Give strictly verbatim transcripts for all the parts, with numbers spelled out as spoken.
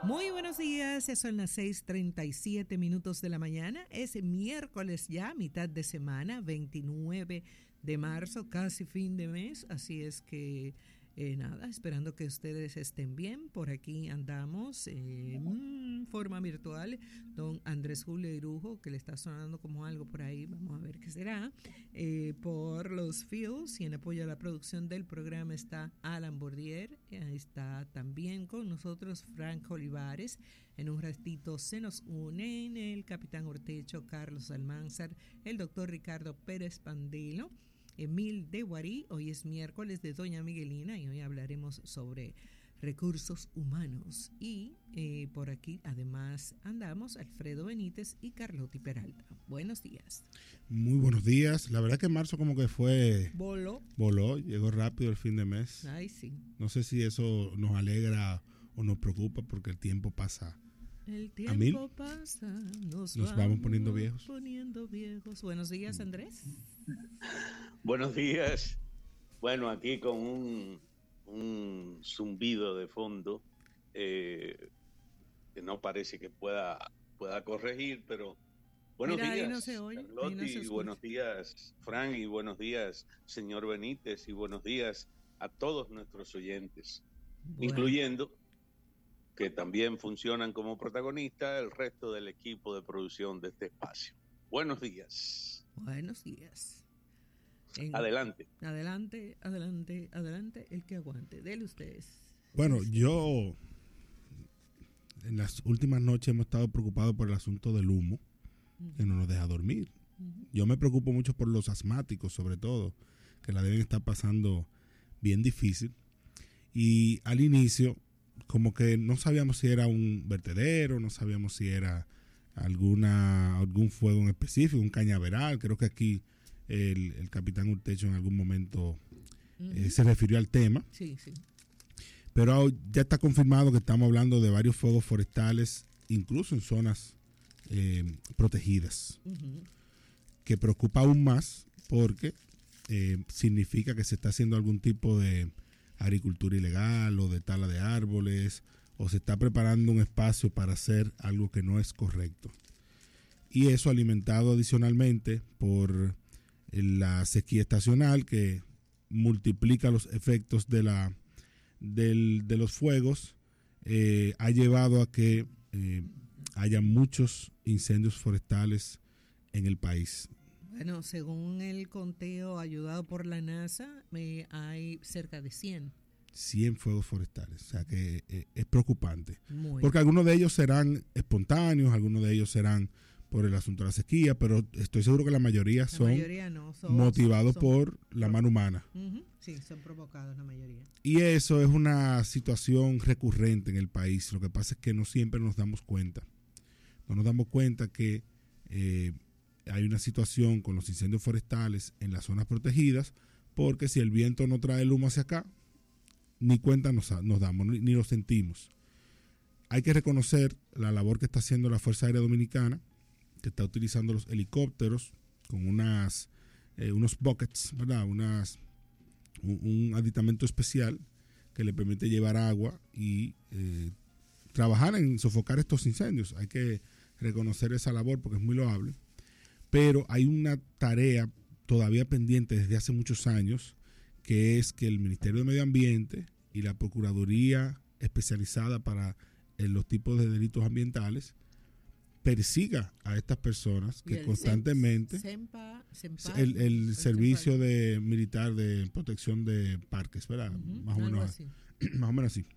Muy buenos días, son las seis treinta y siete minutos de la mañana, es miércoles ya, mitad de semana, veintinueve de marzo, casi fin de mes, así es que eh, nada, esperando que ustedes estén bien, por aquí andamos en forma virtual, don Andrés Julio Irujo, que le está sonando como algo por ahí, vamos a ver qué será, eh, por los fields y en apoyo a la producción del programa está Alan Bordier, está también con nosotros Frank Olivares, en un ratito se nos unen el capitán Ortecho, Carlos Almanzar, el doctor Ricardo Pérez Pandelo, Emil de Guarí. Hoy es miércoles de Doña Miguelina y hoy hablaremos sobre recursos humanos. Y eh, por aquí además andamos Alfredo Benítez y Carlotti Peralta. Buenos días. Muy buenos días. La verdad que marzo como que fue... Voló. Voló, llegó rápido el fin de mes. Ay, sí. No sé si eso nos alegra o nos preocupa porque el tiempo pasa. El tiempo pasa, nos, nos vamos, vamos poniendo viejos. poniendo viejos. Buenos días, Andrés. Buenos días. Bueno, aquí con un, un zumbido de fondo eh, que no parece que pueda, pueda corregir, pero buenos Mira, días, no se oye, Carlotti, no se y buenos días, Frank, y buenos días, señor Benítez, y buenos días a todos nuestros oyentes, bueno. Incluyendo que también funcionan como protagonistas el resto del equipo de producción de este espacio. Buenos días. Buenos días. En, adelante. Adelante, adelante, adelante, el que aguante. Dele ustedes. Bueno, yo en las últimas noches hemos estado preocupados por el asunto del humo, uh-huh. que no nos deja dormir. Uh-huh. Yo me preocupo mucho por los asmáticos, sobre todo, que la deben estar pasando bien difícil. Y al inicio, como que no sabíamos si era un vertedero, no sabíamos si era alguna algún fuego en específico, un cañaveral. Creo que aquí el, el capitán Urtecho en algún momento uh-huh. eh, se refirió al tema. Sí, sí. Pero ya está confirmado que estamos hablando de varios fuegos forestales, incluso en zonas eh, protegidas, uh-huh. que preocupa aún más porque eh, significa que se está haciendo algún tipo de agricultura ilegal o de tala de árboles, o se está preparando un espacio para hacer algo que no es correcto. Y eso alimentado adicionalmente por la sequía estacional que multiplica los efectos de, la, del, de los fuegos, eh, ha llevado a que eh, haya muchos incendios forestales en el país. Bueno, según el conteo ayudado por la NASA, eh, hay cerca de cien. cien fuegos forestales, o sea que eh, es preocupante. Muy porque algunos de ellos serán espontáneos, algunos de ellos serán por el asunto de la sequía, pero estoy seguro que la mayoría la son, mayoría no, son motivados son, por la son, mano humana. Uh-huh, sí, son provocados la mayoría. Y eso es una situación recurrente en el país. Lo que pasa es que no siempre nos damos cuenta. No nos damos cuenta que eh, hay una situación con los incendios forestales en las zonas protegidas, porque si el viento no trae el humo hacia acá, ni cuenta nos, nos damos, ni, ni lo sentimos. Hay que reconocer la labor que está haciendo la Fuerza Aérea Dominicana, que está utilizando los helicópteros con unas eh, unos buckets, ¿verdad? Unas, un, un aditamento especial que le permite llevar agua y eh, trabajar en sofocar estos incendios. Hay que reconocer esa labor porque es muy loable. Pero hay una tarea todavía pendiente desde hace muchos años, que es que el Ministerio de Medio Ambiente y la Procuraduría especializada para eh, los tipos de delitos ambientales persiga a estas personas que constantemente Sempa, Sempa, el, el servicio de militar de protección de parques, ¿verdad? Uh-huh, más o menos así. más o menos así,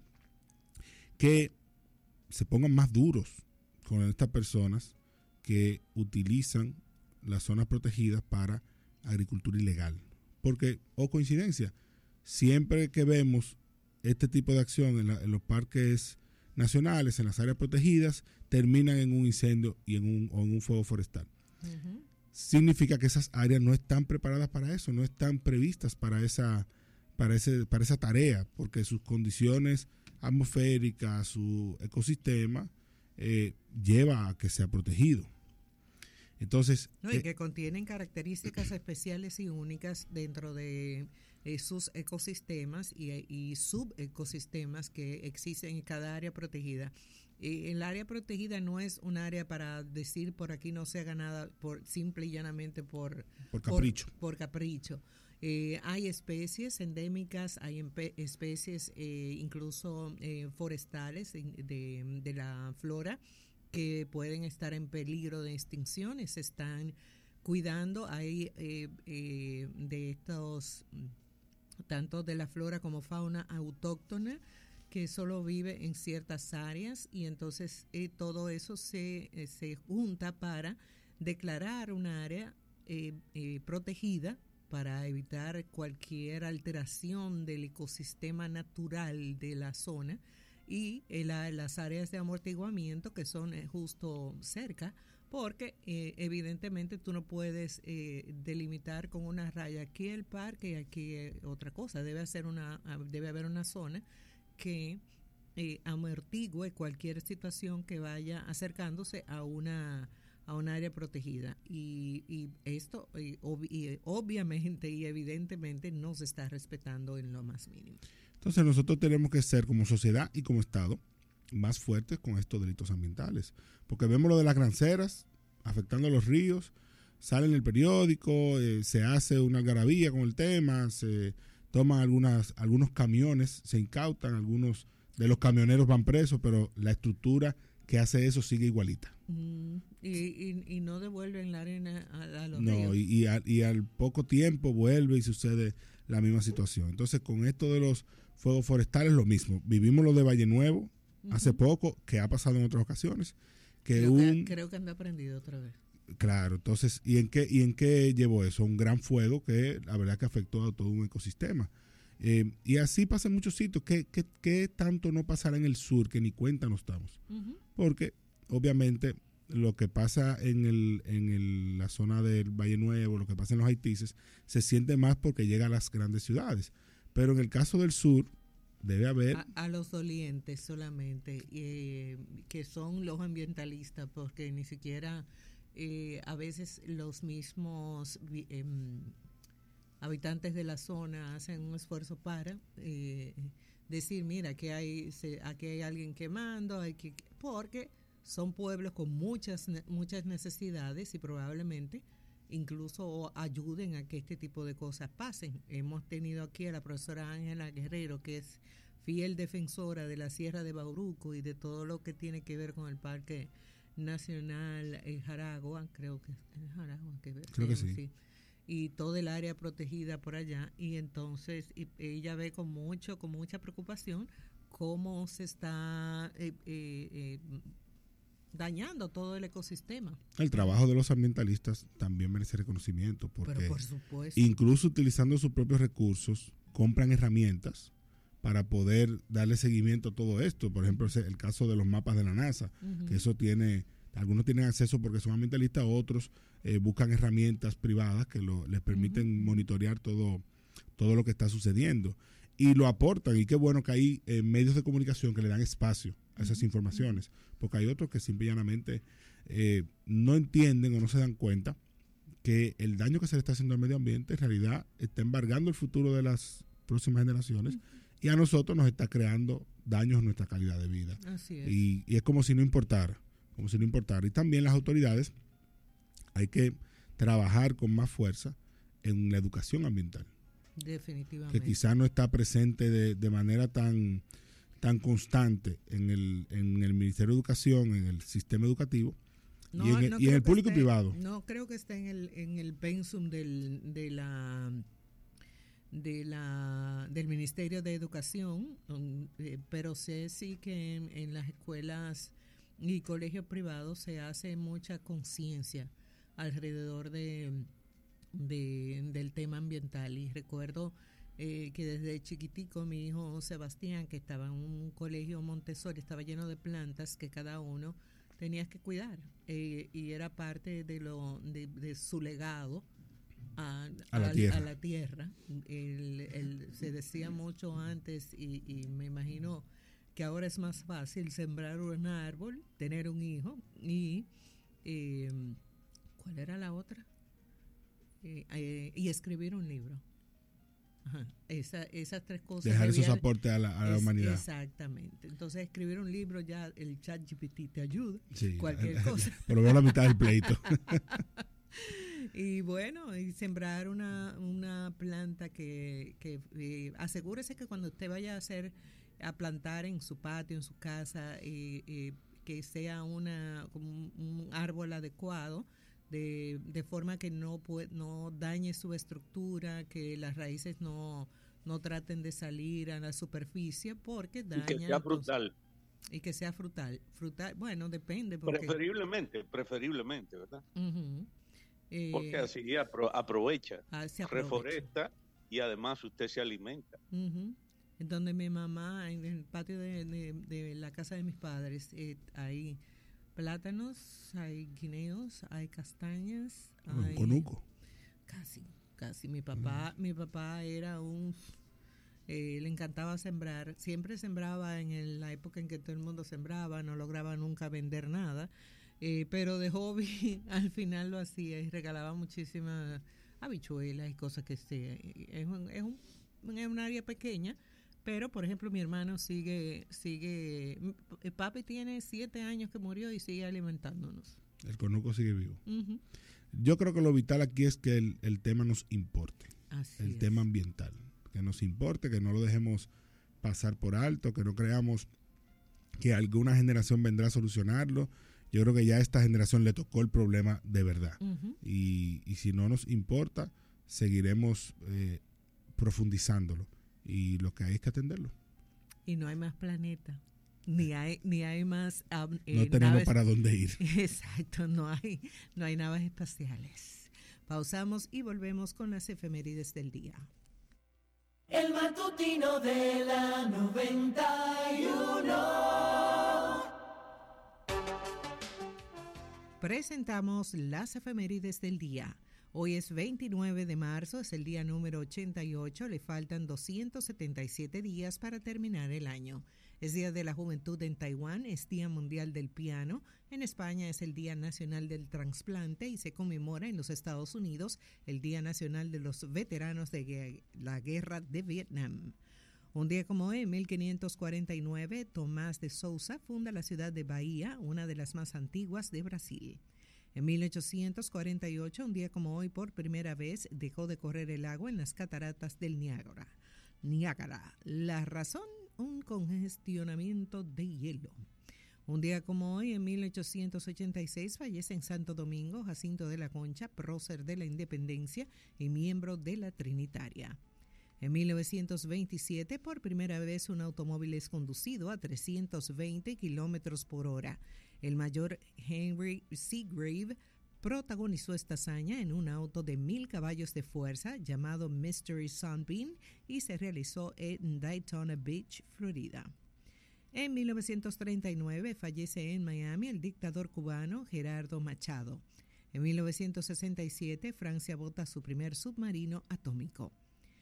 que se pongan más duros con estas personas que utilizan las zonas protegidas para agricultura ilegal, porque o oh, coincidencia, siempre que vemos este tipo de acción en, la, en los parques nacionales, en las áreas protegidas, terminan en un incendio y en un, o en un fuego forestal. Uh-huh. Significa que esas áreas no están preparadas para eso, no están previstas para esa, para ese, para esa tarea, porque sus condiciones atmosféricas, su ecosistema, eh, lleva a que sea protegido. Entonces, no, y eh, que contienen características especiales y únicas dentro de eh, sus ecosistemas y, y subecosistemas que existen en cada área protegida. Eh, el área protegida no es un área para decir por aquí no se haga nada por simple y llanamente por, por capricho. Por, por capricho. Eh, hay especies endémicas, hay empe- especies eh, incluso eh, forestales de, de, de la flora que pueden estar en peligro de extinción, se están cuidando. Hay eh, eh, de estos, tanto de la flora como fauna autóctona, que solo vive en ciertas áreas, y entonces eh, todo eso se, eh, se junta para declarar un área eh, eh, protegida para evitar cualquier alteración del ecosistema natural de la zona, y eh, la, las áreas de amortiguamiento que son eh, justo cerca, porque eh, evidentemente tú no puedes eh, delimitar con una raya aquí el parque y aquí eh, otra cosa. Debe, hacer una, debe haber una zona que eh, amortigue cualquier situación que vaya acercándose a una a un área protegida, y, y esto y, ob, y obviamente y evidentemente no se está respetando en lo más mínimo. Entonces nosotros tenemos que ser como sociedad y como Estado más fuertes con estos delitos ambientales, porque vemos lo de las granceras afectando a los ríos, sale en el periódico, eh, se hace una algarabía con el tema, se toman algunas, algunos camiones, se incautan, algunos de los camioneros van presos, pero la estructura que hace eso sigue igualita. Mm, y, y, y no devuelven la arena a, a los no, ríos. No, y, y, al, y al poco tiempo vuelve y sucede la misma situación. Entonces, con esto de los fuegos forestales, lo mismo. Vivimos lo de Valle Nuevo uh-huh. hace poco, que ha pasado en otras ocasiones. Que creo, un, que, creo que han aprendido otra vez. Claro, entonces, ¿y en qué y en qué llevó eso? Un gran fuego que la verdad que afectó a todo un ecosistema. Eh, y así pasa en muchos sitios. ¿Qué, qué, qué tanto no pasará en el sur que ni cuenta no estamos? Uh-huh. Porque, obviamente, lo que pasa en el en el, la zona del Valle Nuevo, lo que pasa en los Haitises, se siente más porque llega a las grandes ciudades. Pero en el caso del sur, debe haber... A, a los dolientes solamente, eh, que son los ambientalistas, porque ni siquiera... Eh, a veces los mismos eh, habitantes de la zona hacen un esfuerzo para eh, decir, mira, que hay, se, aquí hay alguien quemando, hay que, porque son pueblos con muchas muchas necesidades y probablemente incluso ayuden a que este tipo de cosas pasen. Hemos tenido aquí a la profesora Ángela Guerrero, que es fiel defensora de la Sierra de Bauruco y de todo lo que tiene que ver con el Parque Nacional en Jaragua, creo que es Jaragua, que creo que sí. sí, y todo el área protegida por allá, y entonces y, ella ve con mucho, con mucha preocupación cómo se está eh, eh, eh, dañando todo el ecosistema. El trabajo de los ambientalistas también merece reconocimiento, porque Pero por supuesto, incluso utilizando sus propios recursos, compran herramientas para poder darle seguimiento a todo esto. Por ejemplo, el caso de los mapas de la NASA, uh-huh. que eso tiene, algunos tienen acceso porque son ambientalistas, otros eh, buscan herramientas privadas que lo, les permiten uh-huh. monitorear todo, todo lo que está sucediendo. Y lo aportan, y qué bueno que hay eh, medios de comunicación que le dan espacio a esas uh-huh. informaciones, porque hay otros que simple y llanamente eh, no entienden o no se dan cuenta que el daño que se le está haciendo al medio ambiente en realidad está embargando el futuro de las próximas generaciones, uh-huh. y a nosotros nos está creando daños en nuestra calidad de vida. Así es. Y, y es como si no importara, como si no importara. Y también las autoridades hay que trabajar con más fuerza en la educación ambiental. Definitivamente. Que quizás no está presente de, de manera tan, tan constante en el, en el Ministerio de Educación, en el sistema educativo, no, y en el, no y en el público esté, y privado. No creo que esté en el, en el pensum del, de la... de la del Ministerio de Educación, um, eh, pero sé sí que en, en las escuelas y colegios privados se hace mucha conciencia alrededor de, de del tema ambiental, y recuerdo eh, que desde chiquitico mi hijo Sebastián, que estaba en un colegio Montessori, estaba lleno de plantas que cada uno tenías que cuidar, eh, y era parte de lo de, de su legado A, a, la a, tierra. a la tierra. El, el, se decía mucho antes, y, y me imagino que ahora es más fácil sembrar un árbol, tener un hijo y eh, ¿cuál era la otra? Eh, eh, y escribir un libro. Ajá, esa, esas tres cosas. Dejar esos debía, aportes a la, a la es, humanidad. Exactamente. Entonces, escribir un libro ya, el chat G P T te ayuda. Sí, cualquier cosa. Pero veo la mitad del pleito. Y bueno, y sembrar una, una planta que, que eh, asegúrese que cuando usted vaya a hacer, a plantar en su patio, en su casa, eh, eh, que sea una como un, un árbol adecuado, de, de forma que no puede, no dañe su estructura, que las raíces no, no traten de salir a la superficie porque dañan. Y que sea frutal. Y que sea frutal. Frutal, bueno, depende. Porque, preferiblemente, preferiblemente, ¿verdad? Uh-huh. Eh, porque así apro aprovecha, ah, se aprovecha, reforesta y además usted se alimenta. Uh-huh. En donde mi mamá, en el patio de, de, de la casa de mis padres, eh, hay plátanos, hay guineos, hay castañas. Un hay, conuco. Casi, casi. Mi papá, uh-huh. mi papá era un... Eh, le encantaba sembrar, siempre sembraba en el, la época en que todo el mundo sembraba, no lograba nunca vender nada, eh, pero de hobby al final lo hacía y regalaba muchísimas habichuelas y cosas que sea. Es un, es un, es un área pequeña, pero por ejemplo mi hermano sigue, sigue, papi tiene siete años que murió y sigue alimentándonos. El conuco sigue vivo. Uh-huh. Yo creo que lo vital aquí es que el, el tema nos importe, Así el es. tema ambiental. Que nos importe, que no lo dejemos pasar por alto, que no creamos que alguna generación vendrá a solucionarlo. Yo creo que ya a esta generación le tocó el problema de verdad. Uh-huh. y, y si no nos importa, seguiremos eh, profundizándolo. Y lo que hay es que atenderlo. Y no hay más planeta. Ni hay, ni hay más um, eh, no tenemos naves, para dónde ir. Exacto, no hay, no hay naves espaciales. Pausamos y volvemos con las efemérides del día. El matutino de la noventa y uno. Presentamos las efemérides del día. Hoy es veintinueve de marzo, es el día número ochenta y ocho, le faltan doscientos setenta y siete días para terminar el año. Es Día de la Juventud en Taiwán, es Día Mundial del Piano. En España es el Día Nacional del Trasplante y se conmemora en los Estados Unidos el Día Nacional de los Veteranos de la Guerra de Vietnam. Un día como hoy, en mil quinientos cuarenta y nueve, Tomás de Souza funda la ciudad de Bahía, una de las más antiguas de Brasil. En mil ochocientos cuarenta y ocho, un día como hoy, por primera vez dejó de correr el agua en las cataratas del Niágara. Niágara. La razón, un congestionamiento de hielo. Un día como hoy, en mil ochocientos ochenta y seis, fallece en Santo Domingo Jacinto de la Concha, prócer de la Independencia y miembro de la Trinitaria. En mil novecientos veintisiete, por primera vez un automóvil es conducido a trescientos veinte kilómetros por hora. El mayor Henry Seagrave protagonizó esta hazaña en un auto de mil caballos de fuerza llamado Mystery Sunbeam y se realizó en Daytona Beach, Florida. En mil novecientos treinta y nueve fallece en Miami el dictador cubano Gerardo Machado. En mil novecientos sesenta y siete Francia bota su primer submarino atómico.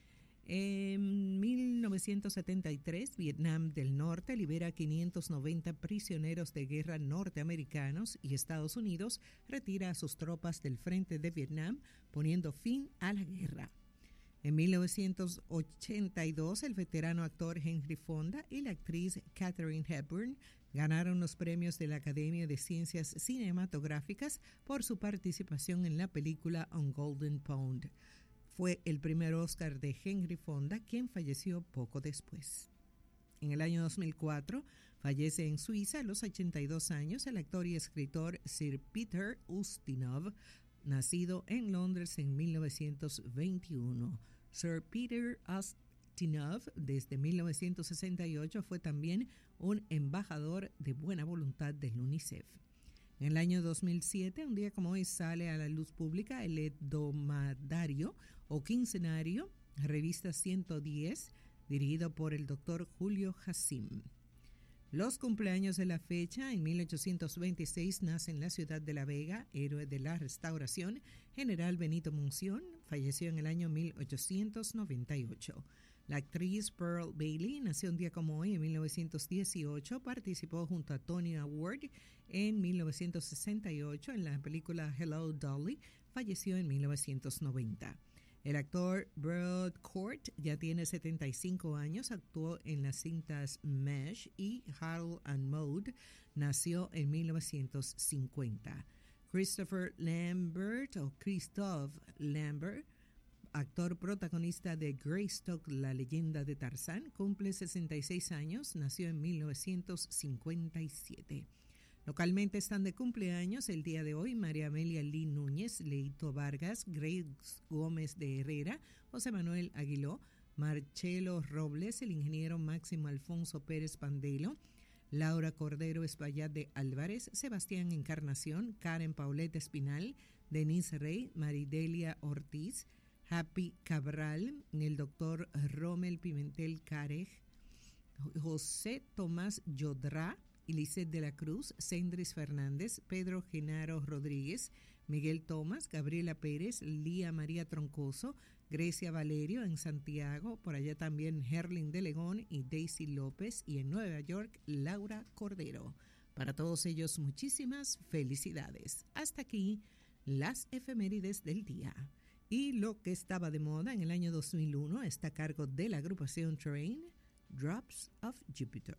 En mil novecientos setenta y tres, Vietnam del Norte libera a quinientos noventa prisioneros de guerra norteamericanos y Estados Unidos retira a sus tropas del frente de Vietnam, poniendo fin a la guerra. En mil novecientos ochenta y dos, el veterano actor Henry Fonda y la actriz Katharine Hepburn ganaron los premios de la Academia de Ciencias Cinematográficas por su participación en la película On Golden Pond. Fue el primer Oscar de Henry Fonda, quien falleció poco después. En el año dos mil cuatro, fallece en Suiza a los ochenta y dos años el actor y escritor Sir Peter Ustinov, nacido en Londres en mil novecientos veintiuno. Sir Peter Ustinov, desde mil novecientos sesenta y ocho, fue también un embajador de buena voluntad del UNICEF. En el año dos mil siete, un día como hoy, sale a la luz pública el Hebdomadario o Quincenario, revista ciento diez, dirigido por el doctor Julio Jacim. Los cumpleaños de la fecha: en mil ochocientos veintiséis nace en la ciudad de La Vega, héroe de la Restauración, General Benito Munción, falleció en el año mil ochocientos noventa y ocho. La actriz Pearl Bailey nació un día como hoy, en mil novecientos dieciocho, participó junto a Tony Award en mil novecientos sesenta y ocho en la película Hello, Dolly, falleció en mil novecientos noventa. El actor Brad Court ya tiene setenta y cinco años, actuó en las cintas Mesh y Harold and Maude, nació en mil novecientos cincuenta. Christopher Lambert o Christophe Lambert, actor protagonista de Greystock, la leyenda de Tarzán, cumple sesenta y seis años, nació en mil novecientos cincuenta y siete. Localmente están de cumpleaños el día de hoy María Amelia Lee Núñez, Leito Vargas, Grace Gómez de Herrera, José Manuel Aguiló, Marcelo Robles, el ingeniero Máximo Alfonso Pérez Pandelo, Laura Cordero Espaillat de Álvarez, Sebastián Encarnación, Karen Paulette Espinal, Denise Rey, Maridelia Ortiz, Happy Cabral, el doctor Rommel Pimentel Carej, José Tomás Yodrá, Eliseth de la Cruz, Sendris Fernández, Pedro Genaro Rodríguez, Miguel Tomás, Gabriela Pérez, Lía María Troncoso, Grecia Valerio en Santiago, por allá también Herlin de Legón y Daisy López, y en Nueva York Laura Cordero. Para todos ellos muchísimas felicidades. Hasta aquí las efemérides del día. Y lo que estaba de moda en el año dos mil uno está a cargo de la agrupación Train, Drops of Jupiter.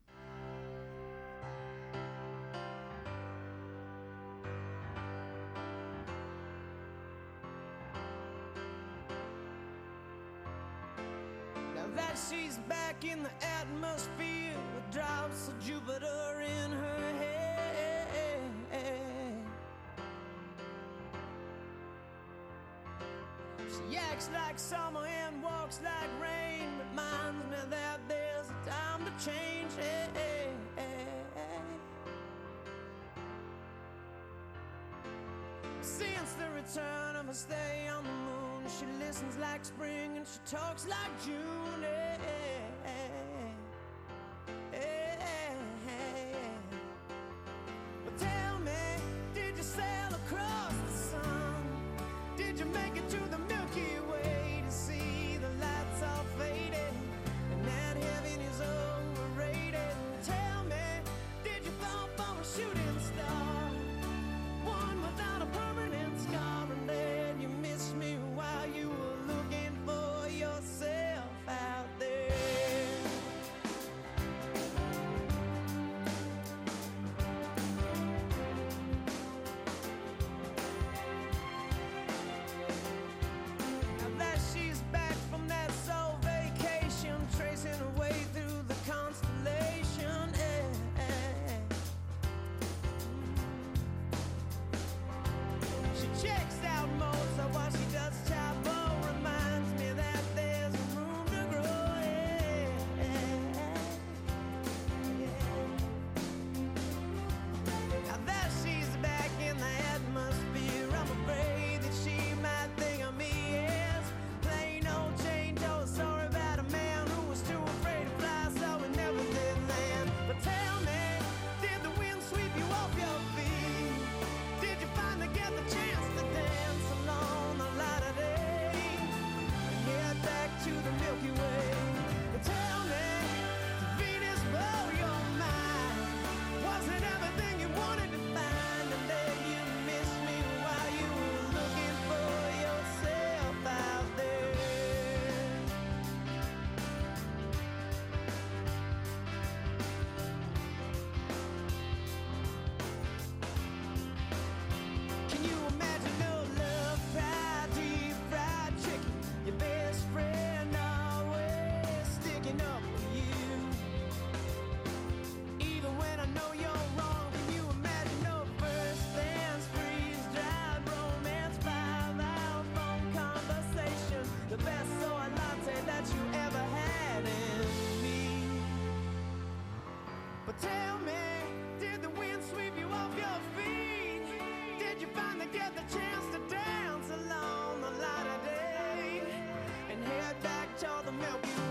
That she's back in the atmosphere with drops of Jupiter in her head. She acts like summer and walks like rain, reminds me that there's a time to change. Since the return of her stay on the moon, she listens like spring and she talks like June. Hey, hey, hey, hey. Well, tell me, did you sail across the sun? Did you make it to the Milky Way to see the lights all faded and that heaven is overrated? Tell me, did you fall from a shooting star, one without a permanent scar, and then you missed me while you were looking for yourself out there? Now that she's back from that soul vacation, tracing her way through the constellation, eh, eh. She checks out Mozart while she does Chavo, reminds me that there's room to grow. Yeah, yeah. Now that she's back in the atmosphere, I'm afraid that she might think of me as plain old Jane Doe. Sorry about a man who was too afraid to fly, so we never did land. But tell me, did the wind sweep you off your feet? Did you finally get the chance to dance along the light of day and head back to the Milky Way? But tell me, did Venus blow your mind? Was it everything you wanted to find, and then you missed me while you were looking for yourself out there? Can you imagine no love, pride, deep fried chicken? Your best friend always sticking up for you. Even when I know you're wrong, can you imagine no first dance, freeze dried romance, five hour phone conversation, the best soy latte that you ever had in me? But tell me, did the wind sweep you off your feet? Did you finally get the chance to dance along the light of day and head back to the Milky Way?